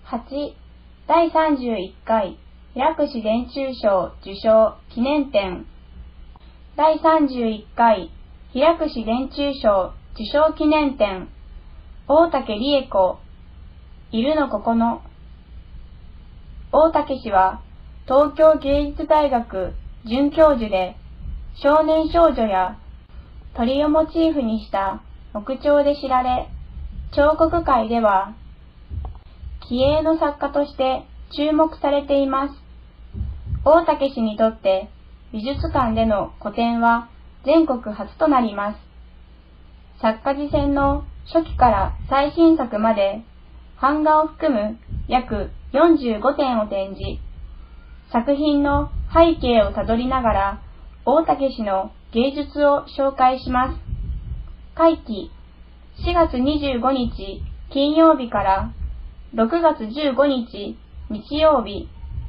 8. 第31回平櫛伝中賞受賞記念展。第31回平櫛伝中賞受賞記念展。大竹理恵子、いるのここの。大竹氏は東京芸術大学准教授で、少年少女や鳥をモチーフにした木彫で知られ、彫刻界では気鋭の作家として注目されています。大竹氏にとって美術館での個展は全国初となります。作家自選の初期から最新作まで版画を含む約45点を展示。作品の背景をたどりながら大竹氏の芸術を紹介します。会期4月25日金曜日から6月15日日曜日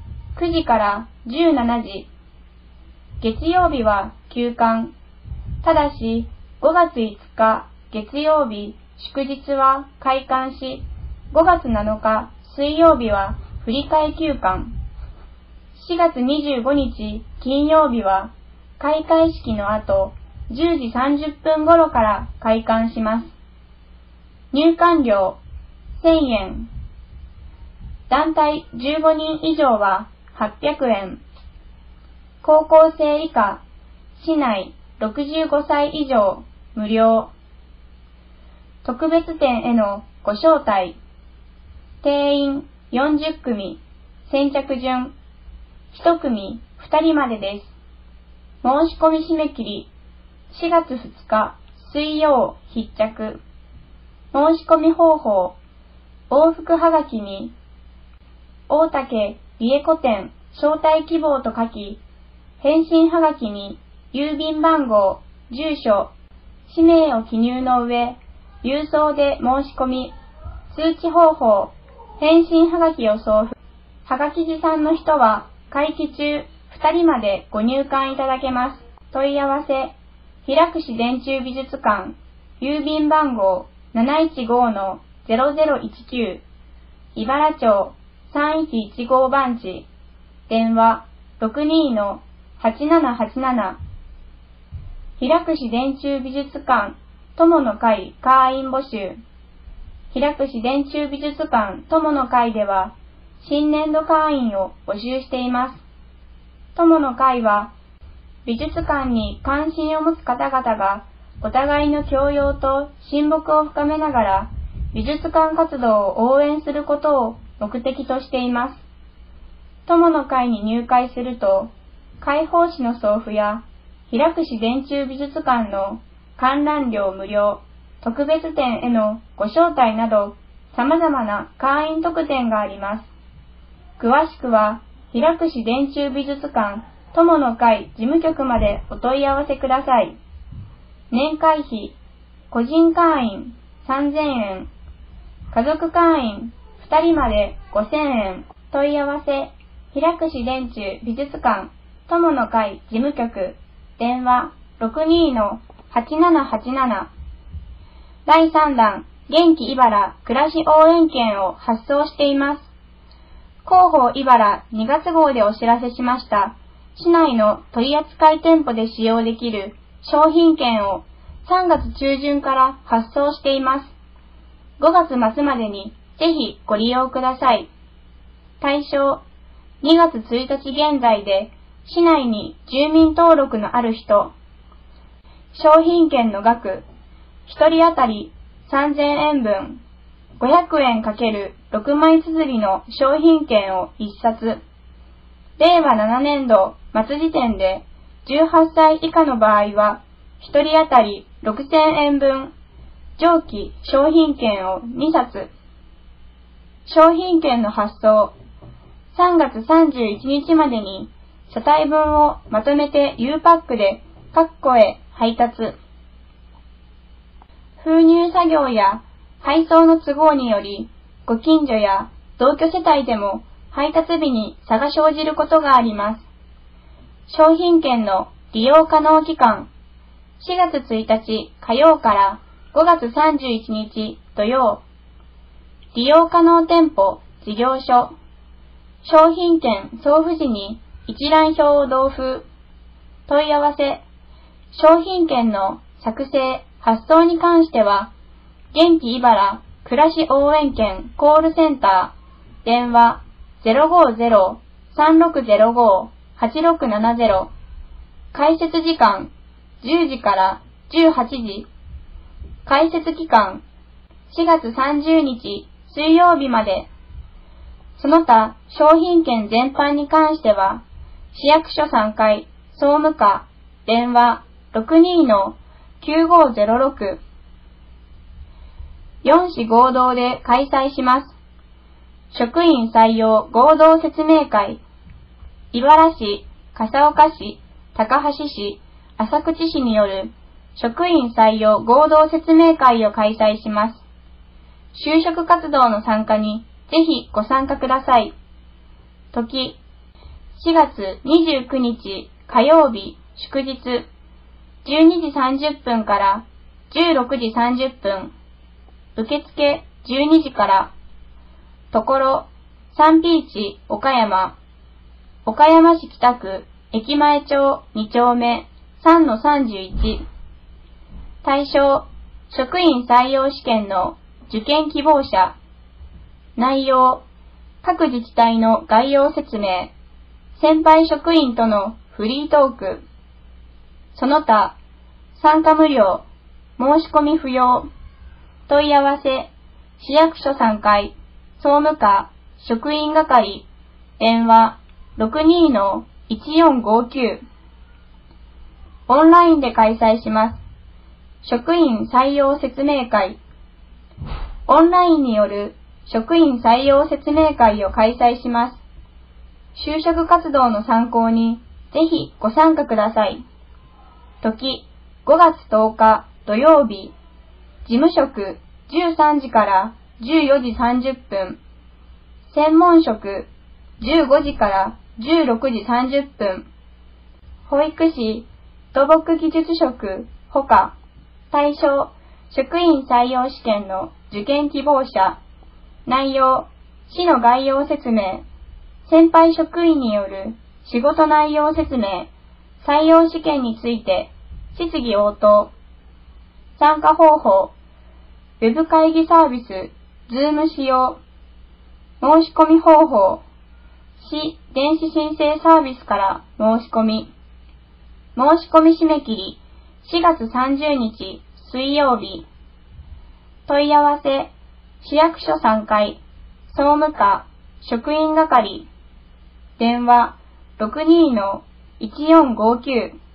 9時から17時。月曜日は休館。ただし5月5日月曜日祝日は開館し、5月7日水曜日は振り替え休館。4月25日金曜日は開会式の後10時30分頃から開館します。入館料1000円。団体15人以上は800円。高校生以下、市内65歳以上無料。特別展へのご招待。定員40組、先着順。1組2人までです。申し込み締め切り4月2日水曜必着。申し込み方法。往復はがきに大竹理恵子展招待希望と書き、返信はがきに郵便番号、住所、氏名を記入の上、郵送で申し込み、通知方法、返信はがきを送付。はがき持参の人は会期中2人までご入館いただけます。問い合わせ、平櫛伝中美術館、郵便番号 715-0019、茨町3115番地、電話 62-8787。平櫛伝中美術館友の会会員募集。平櫛伝中美術館友の会では新年度会員を募集しています。友の会は美術館に関心を持つ方々がお互いの教養と親睦を深めながら美術館活動を応援することを目的としています。友の会に入会すると、会報誌の送付や平櫛伝中美術館の観覧料無料、特別展へのご招待など様々な会員特典があります。詳しくは平櫛伝中美術館友の会事務局までお問い合わせください。年会費、個人会員3000円、家族会員2人まで5000円。問い合わせ、平櫛伝中美術館友の会事務局、電話 62-8787。第3弾元気茨暮らし応援券を発送しています。広報茨2月号でお知らせしました。市内の取扱店舗で使用できる商品券を3月中旬から発送しています。5月末までにぜひご利用ください。対象、2月1日現在で市内に住民登録のある人。商品券の額、1人当たり3000円分、500円×6枚綴りの商品券を1冊。令和7年度末時点で18歳以下の場合は1人当たり6000円分、上記商品券を2冊。商品券の発送、3月31日までに車体分をまとめて U パックで各戸へ配達。封入作業や配送の都合により、ご近所や同居世帯でも配達日に差が生じることがあります。商品券の利用可能期間、4月1日火曜から5月31日土曜。利用可能店舗事業所、商品券送付時に一覧表を同封。問い合わせ、商品券の作成、発送に関しては、元気茨暮らし応援券コールセンター、電話 050-3605-8670、開設時間10時から18時、開設期間4月30日水曜日まで。その他商品券全般に関しては、市役所3階総務課電話 62-9506、4市合同で開催します。職員採用合同説明会、茨市、笠岡市、高梁市、浅口市による職員採用合同説明会を開催します。就職活動の参加にぜひご参加ください。時、4月29日火曜日祝日、12時30分から16時30分、受付12時から、ところ、サンピーチ岡山、岡山市北区駅前町2丁目 3-31、対象、職員採用試験の受験希望者、内容、各自治体の概要説明、先輩職員とのフリートーク、その他、参加無料、申し込み不要、問い合わせ、市役所3階、総務課、職員係、電話 62-1459、オンラインで開催します。職員採用説明会、オンラインによる職員採用説明会を開催します。就職活動の参考にぜひご参加ください。時、5月10日土曜日、事務職13時から14時30分、専門職15時から16時30分、保育士、土木技術職ほか、対象、職員採用試験の受験希望者、内容、市の概要説明、先輩職員による仕事内容説明、採用試験について、質疑応答、参加方法、ウェブ会議サービス、Zoom 使用、申し込み方法、市電子申請サービスから申し込み、申し込み締め切り、4月30日水曜日、問い合わせ、市役所3階、総務課、職員係、電話 62-1459